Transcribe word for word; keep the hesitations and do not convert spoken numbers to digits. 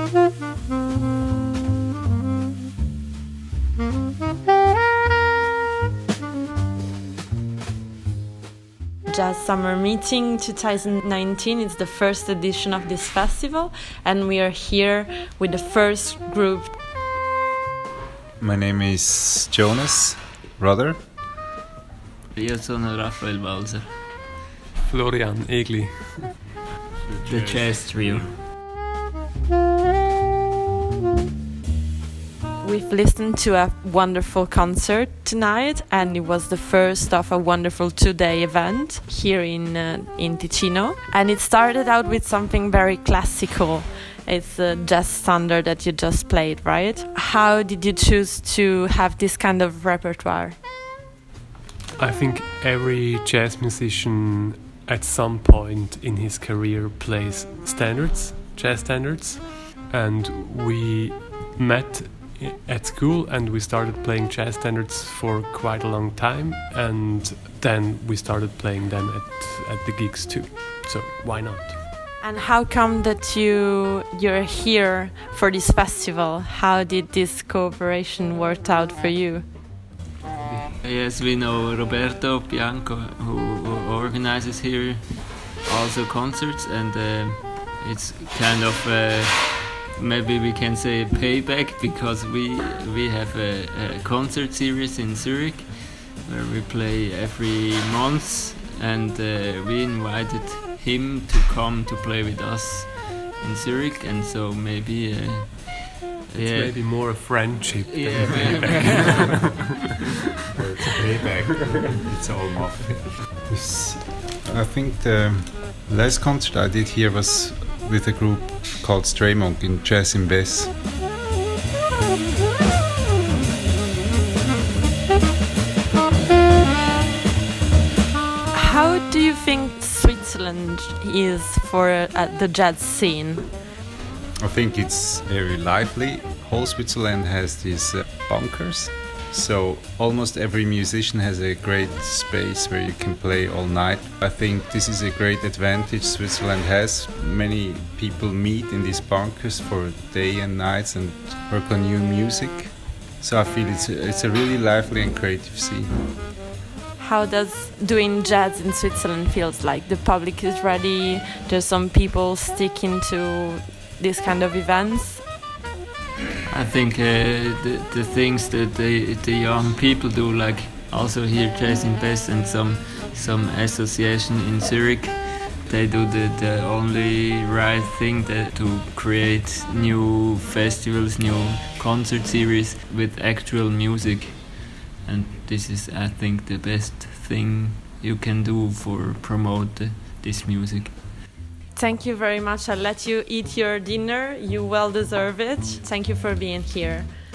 Jazz Summer Meeting twenty nineteen is the first edition of this festival, and we are here with the first group. My name is Jonas Rudder. Io sono Raphael Balzer. Florian Egli. The Jazz Trio. We've listened to a wonderful concert tonight, and it was the first of a wonderful two-day event here in uh, in Ticino. And it started out with something very classical. It's a jazz standard that you just played, right? How did you choose to have this kind of repertoire? I think every jazz musician at some point in his career plays standards, jazz standards, and we met at school and we started playing jazz standards for quite a long time, and then we started playing them at, at the gigs too. So why not? And how come that you you're here for this festival? How did this cooperation work out for you? Yes, we know Roberto Bianco, who, who organizes here also concerts, and uh, it's kind of uh, maybe we can say payback, because we we have a, a concert series in Zurich where we play every month, and uh, we invited him to come to play with us in Zurich, and so maybe uh, it's yeah. maybe more a friendship yeah, than payback. It's a payback. It's all mafia. This, I think the last concert I did here was with a group called Stray Monk in Jazz in Bess. How do you think Switzerland is for uh, the jazz scene? I think it's very lively. Whole Switzerland has these uh, bunkers. So almost every musician has a great space where you can play all night. I think this is a great advantage Switzerland has. Many people meet in these bunkers for day and nights and work on new music. So I feel it's a, it's a really lively and creative scene. How does doing jazz in Switzerland feels like? The public is ready, there's some people sticking to this kind of events? I think uh, the, the things that the, the young people do, like also here Jazz in Bess and some some association in Zurich, they do the, the only right thing, that to create new festivals, new concert series with actual music. And this is, I think, the best thing you can do for promote the, this music. Thank you very much. I'll let you eat your dinner. You well deserve it. Thank you for being here.